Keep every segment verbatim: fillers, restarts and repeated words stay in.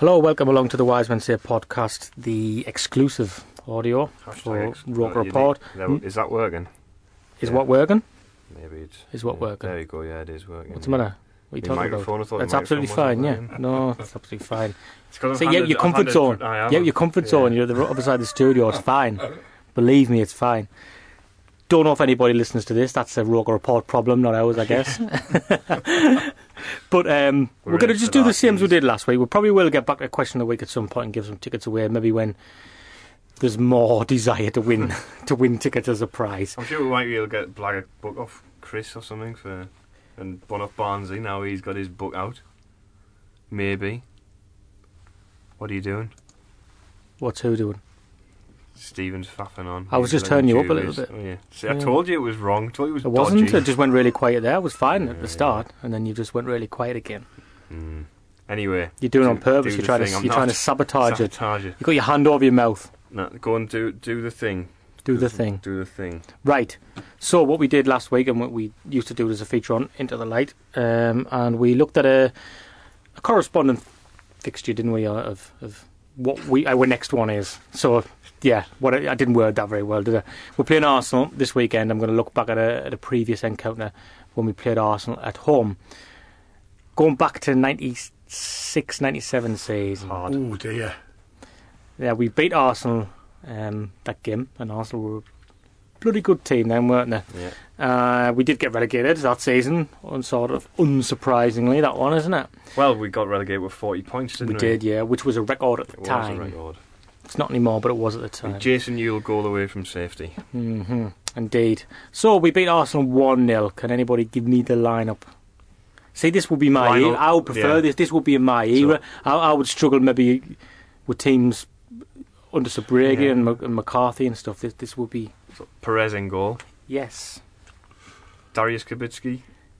Hello, welcome along to the Wise Men Say podcast, the exclusive audio Hashtag for ex- Roker uh, Report. Is that, Hmm? is that working? Is Yeah. what working? Maybe it's... Is what yeah, working? There you go, yeah, it is working. What's the matter? What are you Your talking microphone, I about? thought the That's absolutely microphone fine, wasn't yeah. working. No, that's absolutely fine. It's 'cause I've So, yeah, handed- your I've comfort handed- zone. I am. Yeah, your comfort Yeah. zone. You're at the other side of the studio. It's fine. Believe me, it's fine. Don't know if anybody listens to this. That's a Roker Report problem, not ours, I guess. But um, we're, We're going to in just for do the that, same as we please. did last week. We probably will get back to a question of the week at some point and give some tickets away. Maybe when there's more desire to win to win tickets as a prize. I'm sure we might be able to get Black a book off Chris or something for, and one off Barnsley. Now he's got his book out. Maybe. What are you doing? What's who doing? Stephen's faffing on. I was He's just letting turning you up a Julius- little bit. Oh, yeah. See, I Yeah. told you it was wrong. I told you it was It wasn't. dodgy. It just went really quiet there. It was fine at Yeah, the start, and then you just went really quiet again. Mm. Anyway. You're doing it on do- purpose. do You're the trying thing. to I'm you're trying to not. sabotage it. Sabotage it. You got your hand over your mouth. No, go and do do the thing. Do the thing. Do the thing. Right. So what we did last week, and what we used to do as a feature on Into the Light, um, and we looked at a, a correspondent fixture, didn't we, of, of what we our next one is. So yeah, what I, I didn't word that very well, did I? We're playing Arsenal this weekend. I'm going to look back at a, at a previous encounter when we played Arsenal at home, going back to ninety-six ninety-seven season. Hard. Oh dear. Yeah, we beat Arsenal um, that game, and Arsenal were a bloody good team then, weren't they? Yeah. Uh, we did get relegated that season, un- sort of unsurprisingly, that one, isn't it? Well, we got relegated with forty points, didn't we? We did, yeah, which was a record at the It was time. a record. It's not anymore, but it was at the time. Jason Ewell goal away from safety. hmm Indeed. So we beat Arsenal one nil. Can anybody give me the lineup? See, this would be my Lionel- era. I would prefer yeah. this. This would be in my era. I, I would struggle maybe with teams under Sabrega Yeah. and, Mac- and McCarthy and stuff. This, this would be... So, Perez in goal. Yes. Darius Kubicki.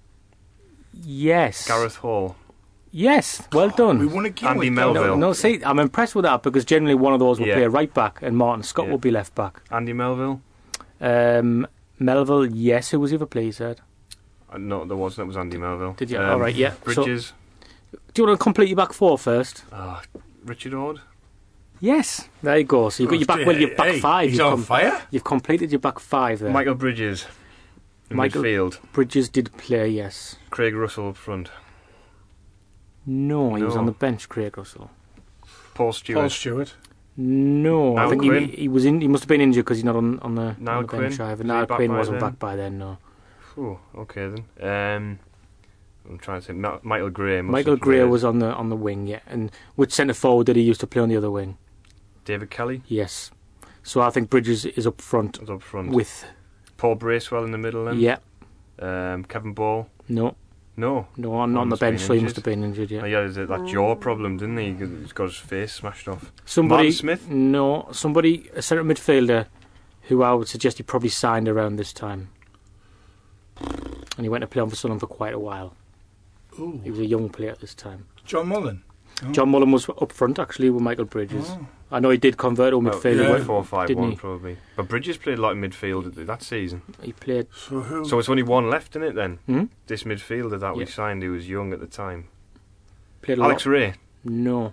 Yes. Gareth Hall. Yes. Well done. We won a game Andy with Melville. No, no, see, I'm impressed with that because generally one of those will Yeah. play right back and Martin Scott Yeah. will be left back. Andy Melville. Um, Melville, yes. Who was the other player, you said? Uh, no, there wasn't. It was Andy Melville. Did you? Um, All right, yeah. So- Bridges. Do you want to complete your back four first? Ah, Richard Ord. Yes. There you go. So you've got your back, well, your back Hey, five. He's You've, on com- fire. you've completed your back five there. Michael Bridges. In Michael- midfield. Bridges did play, yes. Craig Russell up front. No, he was No. on the bench, Craig Russell. Paul Stewart. Paul Stewart. No, I Niall think Quinn. he, he was in. He must have been injured because he's not on on the, Niall on the bench Quinn. either. Was he Niall back Quinn by wasn't then? back by then. No. Oh, okay then. Um, I'm trying to think. Ma- Michael Gray. must Michael have Gray played. was on the on the wing, yeah. And which centre forward did he used to play on the other wing? David Kelly Yes. So I think Bridges is up front was up front. with Paul Bracewell in the middle then. yeah. Um, Kevin Ball. No, No. no, I'm not on the Must have bench, been so he must injured. have been injured. Oh, Yeah. yeah, there's that jaw problem, didn't he? He's got his face smashed off. Somebody Martin Smith? No, somebody a centre midfielder who I would suggest he probably signed around this time, and he went to play on for Sunderland for quite a while. Ooh. He was a young player at this time. John Mullen. Oh. John Mullen was up front actually with Michael Bridges. Oh. I know he did convert to Well, midfielder. yeah. but four five didn't one he? probably. But Bridges played a lot in midfield that season. He played. So who? So it's only one left in it then. Hmm? This midfielder that we Yeah. signed, who was young at the time. Played a Alex lot. Ray. No.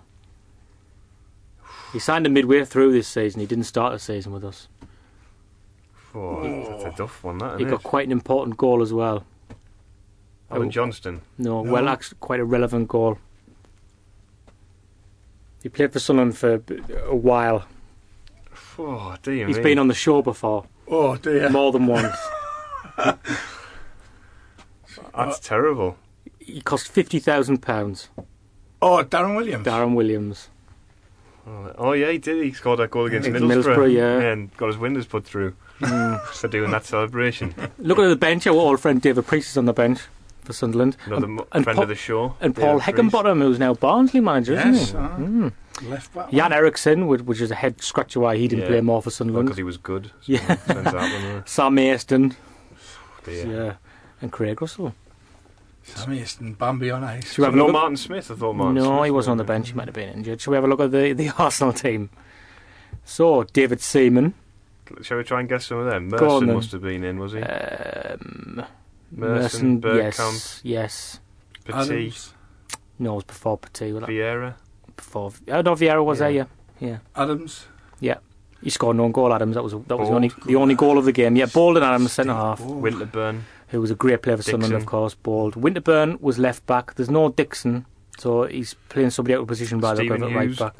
He signed him midway through this season. He didn't start the season with us. Oh, that's a tough one, that, He isn't got it? quite an important goal as well. Alan Oh. Johnston. No, No. well, actually, quite a relevant goal. He played for Sunderland for b- a while. Oh, dear He's me. been on the show before, Oh dear. more than once. That's terrible. He cost fifty thousand pounds. Oh, Darren Williams. Darren Williams. Oh, oh, yeah, he did. He scored that goal against Against Middlesbrough. Middlesbrough, yeah. And got his windows put through Mm. for doing that celebration. Looking at the bench, our old friend David Priest is on the bench for Sunderland. Another and, m- and friend Paul- of the show. And Paul David Priest. Heckenbottom, who's now Barnsley manager, Yes. isn't he? uh, Mm. Left back. Jan Eriksson, which, which is a head scratcher why he didn't Yeah. play more for Well, Sunderland. because he was good. So Yeah. it turns out, wasn't it? Sam Aston, Dear. yeah, and Craig Russell. Sammy Easton, Bambi on ice. Should we So have a no look at- Martin Smith, I thought Martin no, Smith he wasn't on the was- bench. He might have been injured. Shall we have a look at the, the Arsenal team? So, David Seaman, Shall we try and guess some of them? Go on, Merson then. must have been in, was he? um, Merson, yes, Bergkamp, yes. Petit, Adams. No, it was before Petit. Was that? Vieira. before. I don't know if Vieira was Yeah. there, yeah. Yeah. Adams. Yeah. He scored no goal, Adams. That was that was the Bold. only the only goal of the game. Yeah, Bold and Adams, centre half, Oh. Winterburn. who was a great player for Sunderland, Dixon. of course. Bold. Winterburn was left back. There's no Dixon, so he's playing somebody out of position by the Stephen look of it, right Hughes. back.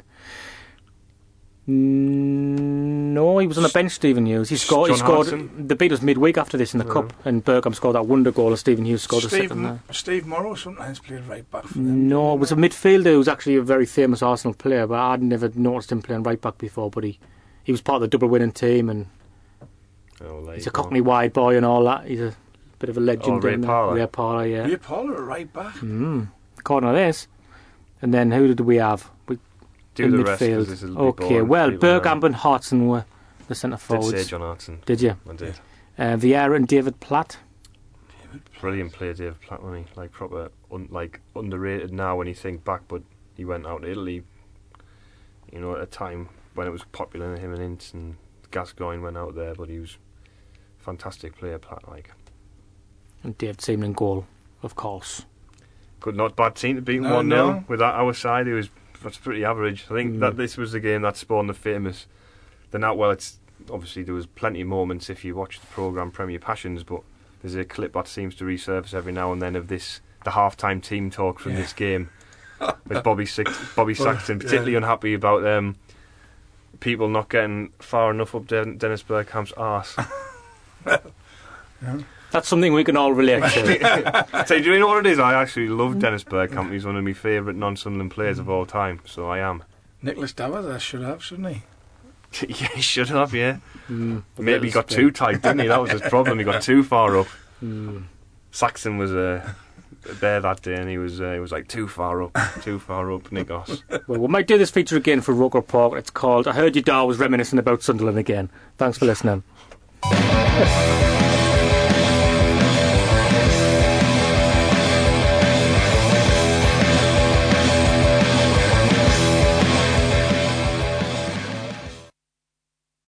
Mm, No, he was on the bench, Stephen Hughes. He scored. He John scored. Hartson. The beat us midweek after this in the Yeah. cup, and Bergkamp scored that wonder goal, and Stephen Hughes scored the Steve, second. There. Steve Morrow sometimes played right back for them. No, it was a midfielder who was actually a very famous Arsenal player, but I'd never noticed him playing right back before. But he, he was part of the double winning team, and Oh, there he's you a go. Cockney wide boy and all that. He's a bit of a legend. Oh, Ray in there. Parlour. Ray Parlour, yeah. Ray Paul at right back. Mm. According to this. And then who did we have? We, Do in the rest, 'cause midfield. this will be Okay, boring well, for people now. Bergkamp and Hartson were the centre Did say forwards. John Hartson. Did you? I did. Uh, Vieira and David Platt. Brilliant player, Dave Platt, wasn't he? Like proper, un, like underrated now when you think back. But he went out to Italy, you know, at a time when it was popular. Him and Ince and Gascoigne went out there, but he was a fantastic player, Platt. Like, And David Seaman in goal, of course. good, not bad team to beat No, one nil no. with that our side. It was that's pretty average. I think Mm. that this was the game that spawned the famous. The now, well, it's obviously there was plenty of moments if you watch the programme Premier Passions, but there's a clip that seems to resurface every now and then of this the half-time team talk from Yeah. this game with Bobby Six, Bobby Well, Saxton yeah. particularly unhappy about um, people not getting far enough up Den- Dennis Bergkamp's arse. That's something we can all relate to. So do you know what it is? I actually love Dennis Bergkamp. He's one of my favourite non-Sunderland players of all time. So I am. Nicholas Davers, I should have, shouldn't he? Yeah, he should have. Yeah, Mm, maybe he got too tight, didn't he? That was his problem. He got too far up. Mm. Saxon was uh, there that day, and he was uh, he was like too far up, too far up, Nikos. Well, we might do this feature again for Roker Park. It's called I Heard Your Dad Was Reminiscing About Sunderland Again. Thanks for listening.